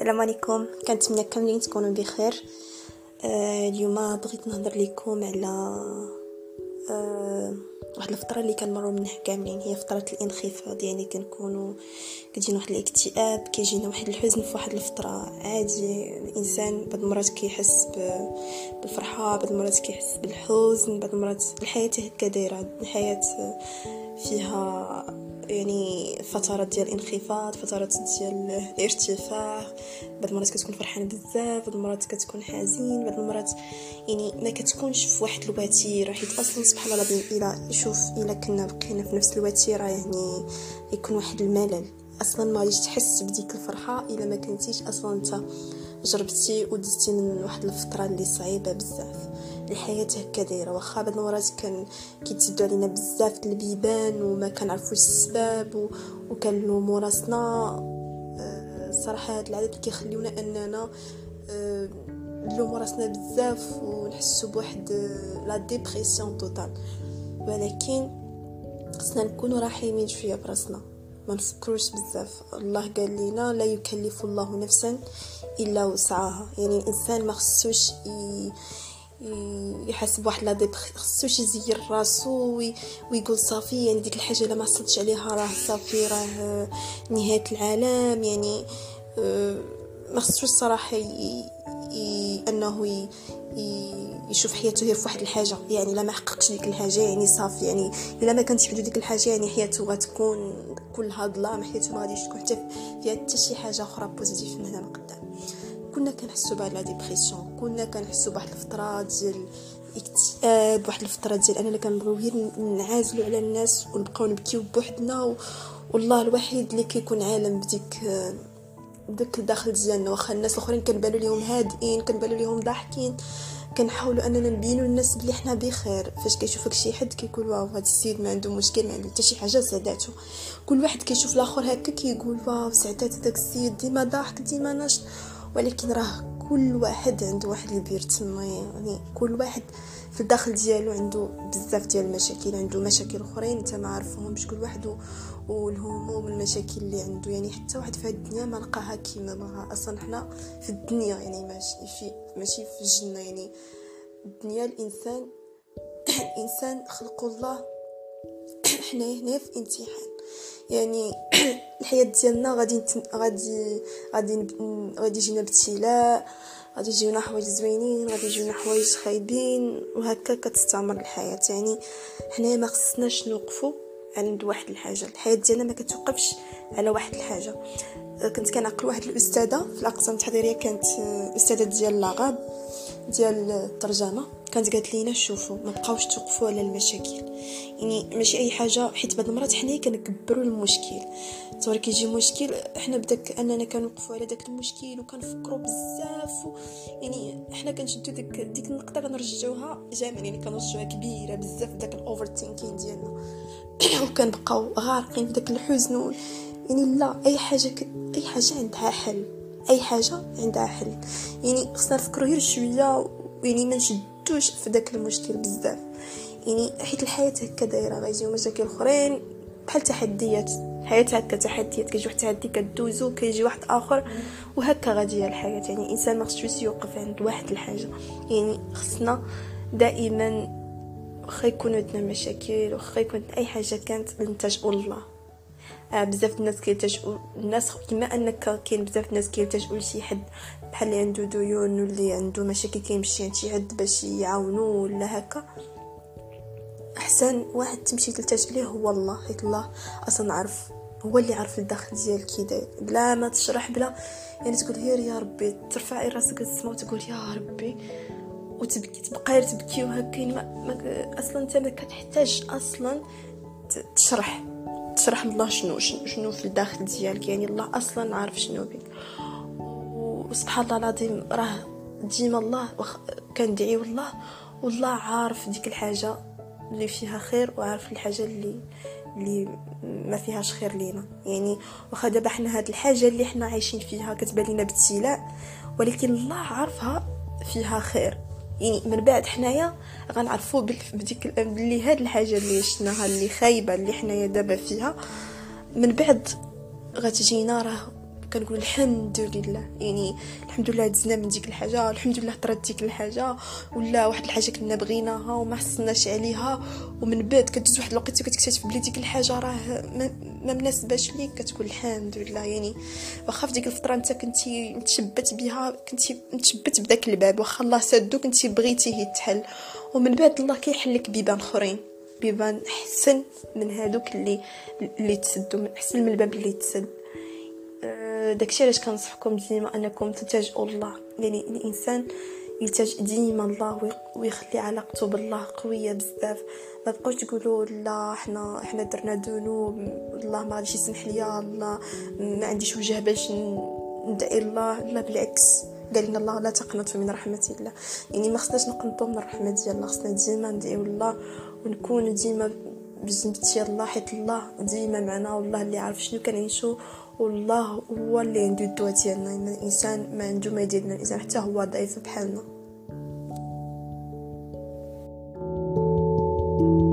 السلام عليكم. كنتمنى كاملين تكونوا بخير. اليوم بغيت نهضر لكم على واحد الفتره اللي كنمروا منها كاملين، هي فتره الانخفاض. يعني كتجينا واحد الاكتئاب، كيجينا واحد الحزن في واحد الفتره. عادي الانسان بعض المرات كيحس بالفرحه، بعض المرات كيحس بالحزن، بعض المرات الحياه هكا دايره. الحياه فيها يعني فترات ديال الانخفاض، فترات ديال الارتفاع. بعض المرات كتكون فرحان بزاف، بعض المرات كتكون حزين، بعض المرات يعني ما كتكونش في واحد الوتيره. حيت اصلا سبحان الله الا كنا بقينا في نفس الوتيره يعني يكون واحد الملل. اصلا ما غاديش تحس بديك الفرحه الا ما كنتيش اصلا انت جربتي ودزتي من واحد الفتره اللي صعيبه بزاف. الحياه هكا دايره. واخا بعض المرات كيتسدوا علينا بزاف البيبان وما كنعرفوش السبب وكنلوموا راسنا. صراحه هاد العادات كيخليونا اننا نلوموا راسنا بزاف ونحسوا بواحد لا ديبرسيون توتال. ولكن خصنا نكونوا رحيمين شويه براسنا، ما نفكروش بزاف. الله قال لنا لا يكلف الله نفسا الا وسعها. يعني الانسان ما خصوش يحسب واحد لا خصوش يزير راسو ويقول صافي يعني ديك الحاجه لا ما حصلتش عليها راه صافي، راه نهايه العالم. يعني ما خصوش صراحه انه يشوف حياته غير في واحد الحاجه. يعني لا ما حققش ديك الحاجه يعني صافي، يعني الا ما كانتش عنده ديك الحاجه يعني حياته غتكون كلها ظلام، حياته ما غاديش تكون حتى فيها حتى شي حاجه اخرى بوزيتيف من هنا لقدام. كنا كنحسوا بهاد لا ديبرسيون، كنا كنحسوا بواحد الفتره ديال اكتئاب، واحد الفتره ديال اننا كنبغيو غير نعازلوا على الناس ونبقاو نبكيو بوحدنا. والله الوحيد اللي كيكون عالم بديك الداخل ديالنا. واخا الناس الاخرين كنبانوا ليهم هادئين، كنبانوا ليهم ضاحكين، كنحاولوا اننا نبينوا للناس بلي حنا بخير. فاش كيشوفك شي حد كيقول واو هذا السيد ما عنده مشكل، ما عنده حتى شي حاجه سعداته. كل واحد كيشوف الاخر هكا كيقول واو سعدات داك السيد، ديما ضاحك ديما ناشط. ولكن راه كل واحد عنده واحد البير تما. يعني كل واحد في الداخل ديالو عنده بزاف ديال المشاكل، عنده مشاكل اخرين انت ما عارفهمش. كل واحد والهموم والمشاكل اللي عنده. يعني حتى واحد في هذه الدنيا ما لقاها كيما بغا. اصلا حنا في الدنيا يعني ماشي في الجنه. يعني الدنيا الانسان خلق الله حنا هنا في امتحان. يعني الحياه ديالنا غادي يجينا ابتلاء، غادي يجيونا حوايج زوينين، غادي يجيونا حوايج خايبين، وهكا كتستمر الحياه. يعني حنا ما خصناش نوقفوا عند واحد الحاجه. الحياه ديالنا ما كتوقفش على واحد الحاجه. كنت كنعقل واحد الاستاذه في الاقسام التحضيريه، كانت استاذه ديال اللغه ديال الترجمه، كانت قالت لينا شوفوا ما بقاوش توقفوا على المشاكل. يعني ماشي اي حاجه، حيت بعض المرات حنا كنكبروا المشكل. تصور كيجي مشكل حنا بداك اننا كنوقفوا على داك المشكل وكنفكروا بزاف يعني حنا كنشدوا ديك النقطه كنرجعوها جامع. يعني كنرجعوها كبيره بزاف داك الاوفر ثينكين ديالنا وكنبقاو غارقين في داك الحزن. يعني لا، اي حاجه عندها حل، اي حاجه عندها حل. يعني خصنا نفكروا غير شويه، يعني ما نشدوش في داك المشكل بزاف. يعني حيت الحياه هكا دايره، غيجيو مشاكل اخرين بحال تحديات. الحياه هكا تحديات، كيجي واحد التحدي كدوزو، كيجي واحد اخر، وهكا غادي هي الحياه. يعني الانسان ما خصوش يوقف عند واحد الحاجه. يعني خصنا دائما واخا يكون عندنا مشاكل، واخا يكون اي حاجه كانت نلتجئوا لله. بزاف الناس كيلتجئوا الناس بما انك كاين بزاف الناس كيلتجئوا لشي حد بحال اللي عنده ديون واللي عنده مشاكل كيمشي عند شي حد باش يعاونوه ولا هكا. احسن واحد تمشي تلتجئ ليه هو الله، حيت الله اصلا عارف، هو اللي عارف الداخل ديالك كي داير بلا ما تشرح، بلا يعني تقول غير يا ربي، ترفعي راسك للسما وتقول يا ربي وتبكي، تبقى تبكي وهكا. ما اصلا انت ما كتحتاج اصلا تشرح الله شنو في الداخل ديالك. يعني الله اصلا عارف شنو بك. وسبحان الله العظيم راه ديما الله كندعيو الله والله عارف ديك الحاجه اللي فيها خير، وعارف الحاجه اللي ما فيهاش خير لينا. يعني واخا دابا حنا هاد الحاجه اللي حنا عايشين فيها كتبان لنا ابتلاء، ولكن الله عارفها فيها خير. يعني من بعد حنايا غنعرفوا بديك اللي هاد الحاجه اللي شفناها اللي خايبه اللي حنايا دابا فيها، من بعد غتجينا راه كنقول الحمد لله، يعني الحمد لله دزنا من ديك الحاجه، الحمد لله طرات ديك الحاجه، ولا واحد الحاجه كنا بغيناها وما حصلناش عليها، ومن بعد كتجوز واحد الوقت وكتكتشف بلي ديك الحاجه راه ما مناسباش ليك، كتقول الحمد لله. يعني واخا في ديك الفتره انت كنتي متشبت بها، كنتي متشبت بداك الباب، واخا الله سادو كنتي بغيتيه يتحل، ومن بعد الله كيحلك بيبان اخرين، بيبان احسن من هادوك اللي تسدوا، من احسن من الباب اللي تسد. داكشي علاش كنصحكم ديما انكم تلتجئوا الله، يعني الانسان يلتجئ ديما الله ويخلي علاقته بالله قويه بزاف. ما بقاوش تقولوا لا حنا درنا ذنوب، الله ما غاديش يسمح ليا، الله ما عنديش وجه باش ندعي الله. لا بالعكس، قال لنا الله لا تقنطوا من رحمه الله، يعني ما خصناش نقنطوا من الرحمه ديال الله، خصنا ديما ندعيو الله ونكون ديما بجنب ديال الله، حيت الله ديما معنا، والله اللي عارف شنو كنعيشو، والله هو اللي عنده الدواء ديالنا. الانسان ما عنده ما يدير لنا، الانسان حتى هو ضعيف بحالنا.